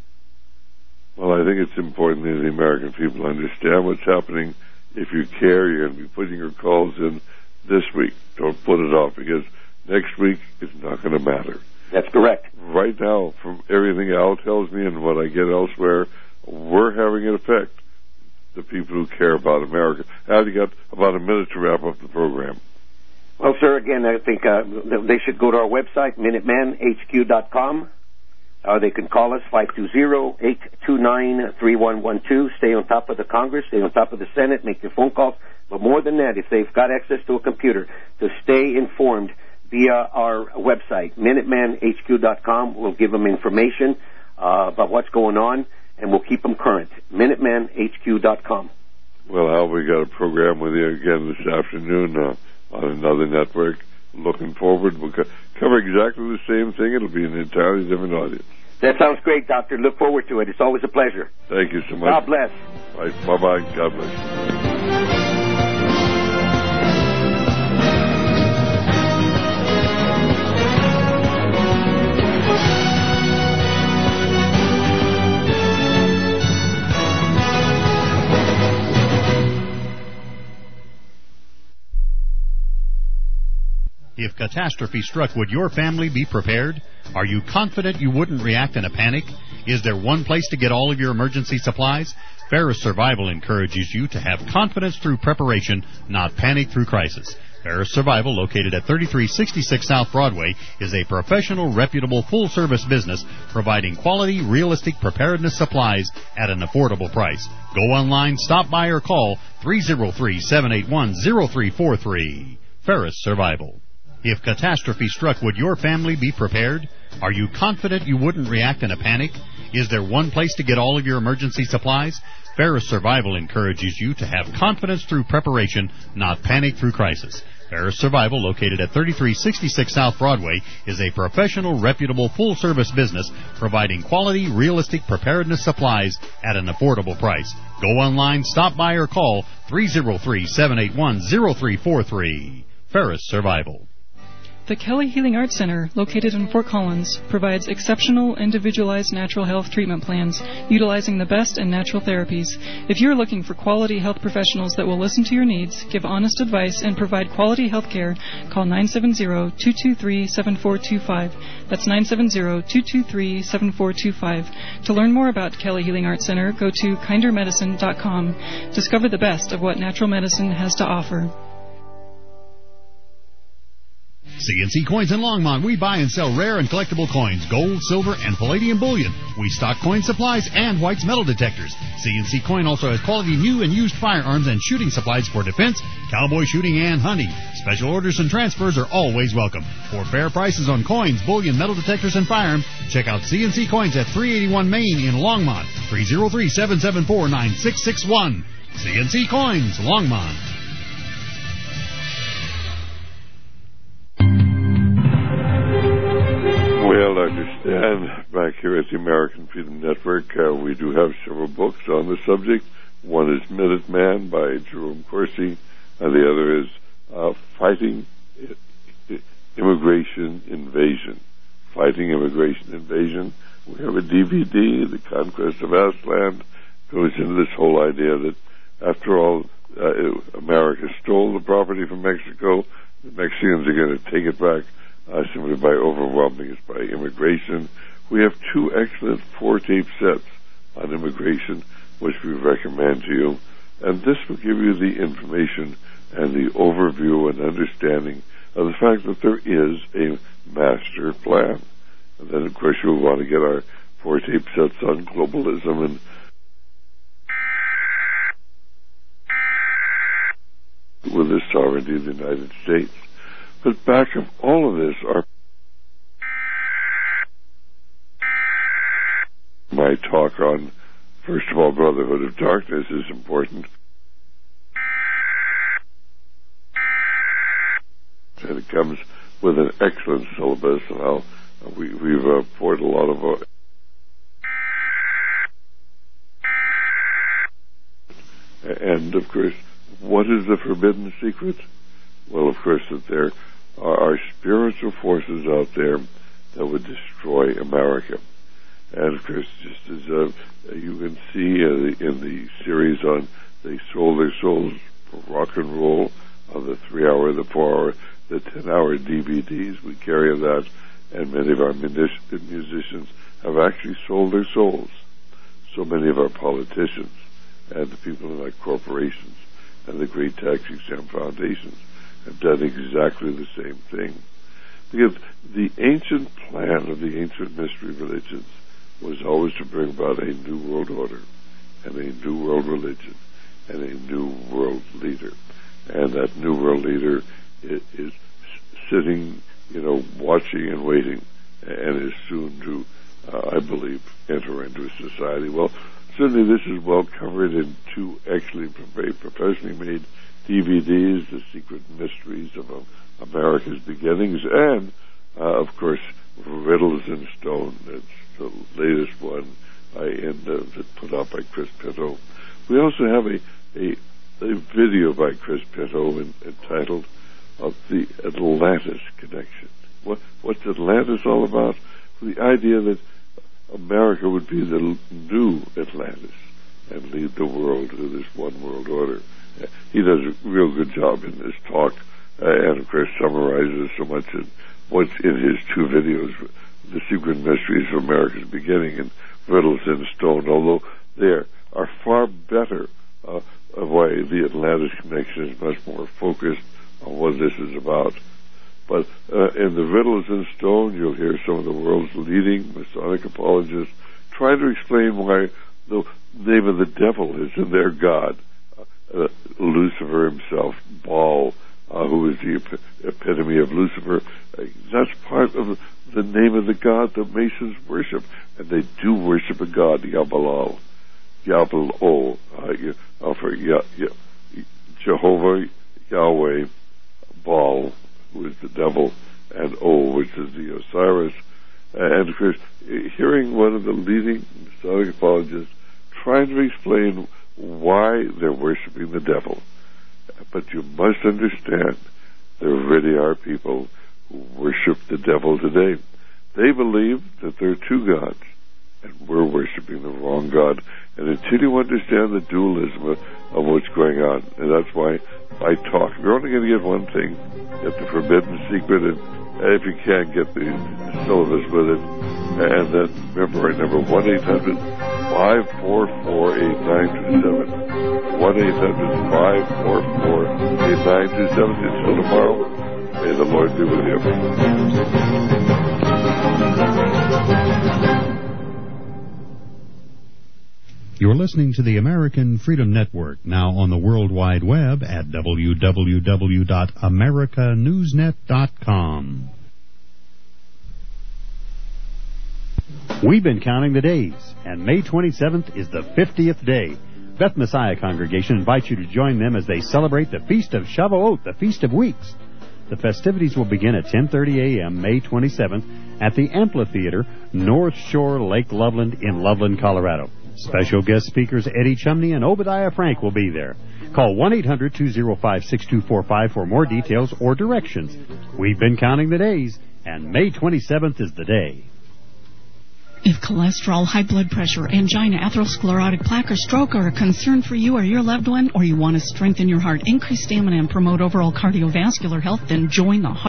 Well, I think it's important that the American people understand what's happening. If you care, you're going to be putting your calls in this week. Don't put it off, because next week is not going to matter. That's correct. Right now, from everything Al tells me and what I get elsewhere, we're having an effect. The people who care about America. Al, you got about a minute to wrap up the program. Well, sir, again, I think uh, they should go to our website, minuteman H Q dot com. Or they can call us, five two zero, eight two nine, three one one two. Stay on top of the Congress, stay on top of the Senate, make your phone calls. But more than that, if they've got access to a computer, to stay informed via our website, minuteman H Q dot com. We'll give them information uh, about what's going on, and we'll keep them current. minuteman H Q dot com. Well, Al, we got a program with you again this afternoon uh, on another network. Looking forward. We'll co- cover exactly the same thing. It'll be an entirely different audience. That sounds great, Doctor. Look forward to it. It's always a pleasure. Thank you so much. God bless. All right. Bye-bye. God bless. If catastrophe struck, would your family be prepared? Are you confident you wouldn't react in a panic? Is there one place to get all of your emergency supplies? Ferris Survival encourages you to have confidence through preparation, not panic through crisis. Ferris Survival, located at thirty-three sixty-six South Broadway, is a professional, reputable, full-service business providing quality, realistic preparedness supplies at an affordable price. Go online, stop by, or call three oh three, seven eight one, oh three four three. Ferris Survival. If catastrophe struck, would your family be prepared? Are you confident you wouldn't react in a panic? Is there one place to get all of your emergency supplies? Ferris Survival encourages you to have confidence through preparation, not panic through crisis. Ferris Survival, located at thirty-three sixty-six South Broadway, is a professional, reputable, full-service business providing quality, realistic preparedness supplies at an affordable price. Go online, stop by, or call three oh three, seven eight one, oh three four three. Ferris Survival. The Kelly Healing Arts Center, located in Fort Collins, provides exceptional, individualized natural health treatment plans utilizing the best in natural therapies. If you're looking for quality health professionals that will listen to your needs, give honest advice, and provide quality health care, call nine seven zero, two two three, seven four two five. That's nine seven zero, two two three, seven four two five. To learn more about Kelly Healing Arts Center, go to kinder medicine dot com. Discover the best of what natural medicine has to offer. C N C Coins in Longmont. We buy and sell rare and collectible coins, gold, silver, and palladium bullion. We stock coin supplies and White's metal detectors. C N C Coin also has quality new and used firearms and shooting supplies for defense, cowboy shooting, and hunting. Special orders and transfers are always welcome. For fair prices on coins, bullion, metal detectors, and firearms, check out C N C Coins at three eighty-one Main in Longmont. three oh three, seven seven four, nine six six one. C N C Coins, Longmont. Well, Doctor Stan, back here at the American Freedom Network, uh, we do have several books on the subject. One is Minuteman by Jerome Corsi, and the other is uh, Fighting immigration invasion, fighting immigration invasion. We have a D V D, The Conquest of Aztlan, goes into this whole idea that, after all, uh, America stole the property from Mexico. The Mexicans are going to take it back uh, simply by overwhelming us by immigration. We have two excellent four-tape sets on immigration, which we recommend to you. And this will give you the information and the overview and understanding of the fact that there is a master plan. And then, of course, you'll want to get our four-tape sets on globalism and with the sovereignty of the United States. But back of all of this are my talk on, first of all, Brotherhood of Darkness is important. And it comes with an excellent syllabus, and I'll, we, we've uh, poured a lot of uh, and, of course, what is the forbidden secret? Well, of course, that there are spiritual forces out there that would destroy America. And, of course, just as uh, you can see uh, in the series on They Sold Their Souls for Rock and Roll, on the three-hour, the four-hour, the ten-hour D V Ds, we carry that, and many of our musicians have actually sold their souls. So many of our politicians and the people in our corporations and the great tax-exempt foundations have done exactly the same thing. Because the ancient plan of the ancient mystery religions was always to bring about a new world order and a new world religion and a new world leader. And that new world leader is, is sitting, you know, watching and waiting, and is soon to, uh, I believe, enter into a society. Well, certainly this is well covered in two excellent, very professionally made D V Ds, The Secret Mysteries of uh, America's Beginnings, and, uh, of course, Riddles in Stone. It's the latest one uh, in uh, that's put out by Chris Pitto. We also have a, a, a video by Chris Pitto in, entitled of the Atlantis Connection. What, what's Atlantis all about? The idea that America would be the new Atlantis and lead the world to this one world order. Uh, he does a real good job in this talk, uh, and of course summarizes so much in what's in his two videos, The Secret Mysteries of America's Beginning and Riddles in Stone, although they are far better uh, of why the Atlantis Connection is much more focused on what this is about. But uh, in the Riddles in Stone, you'll hear some of the world's leading Masonic apologists try to explain why the name of the devil is in their God. Uh, Lucifer himself, Baal, uh, who is the ep- epitome of Lucifer, uh, that's part of the name of the God that Masons worship. And they do worship a God, Yabalal, Yabal-O, uh, for Ye- Ye- Jehovah, Yahweh, Baal, who is the devil, and O, which is the Osiris. And of course, hearing one of the leading Masonic apologists trying to explain why they're worshiping the devil. But you must understand, there really are people who worship the devil today. They believe that there are two gods, and we're worshiping the wrong God. And until you understand the dualism of, of what's going on, and that's why I talk, you're only going to get one thing, get the forbidden secret, and if you can, get the syllabus with it. And then remember our number, one eight hundred five four four eight nine two seven. one eight hundred five four four eight nine two seven. Until tomorrow, may the Lord be with you. You're listening to the American Freedom Network, now on the World Wide Web at w w w dot america news net dot com. We've been counting the days, and May twenty-seventh is the fiftieth day. Beth Messiah Congregation invites you to join them as they celebrate the Feast of Shavuot, the Feast of Weeks. The festivities will begin at ten thirty a.m. May twenty-seventh at the Amphitheater, North Shore, Lake Loveland in Loveland, Colorado. Special guest speakers Eddie Chumney and Obadiah Frank will be there. Call one eight hundred two oh five six two four five for more details or directions. We've been counting the days, and May twenty-seventh is the day. If cholesterol, high blood pressure, angina, atherosclerotic plaque, or stroke are a concern for you or your loved one, or you want to strengthen your heart, increase stamina, and promote overall cardiovascular health, then join the